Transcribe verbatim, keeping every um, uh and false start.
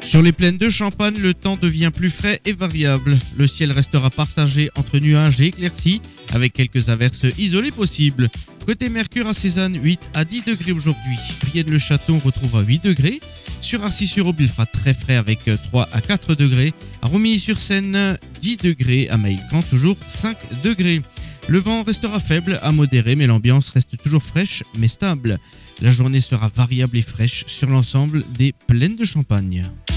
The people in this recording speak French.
Sur les plaines de Champagne, le temps devient plus frais et variable. Le ciel restera partagé entre nuages et éclaircies, avec quelques averses isolées possibles. Côté Mercure à Cézanne, huit à dix degrés aujourd'hui. Brienne-le-Château, on retrouve à huit degrés. Sur Arcis-sur-Aube, il fera très frais avec trois à quatre degrés. À Romilly-sur-Seine, dix degrés. À Maïlcan, toujours cinq degrés. Le vent restera faible à modéré, mais l'ambiance reste toujours fraîche mais stable. La journée sera variable et fraîche sur l'ensemble des plaines de Champagne.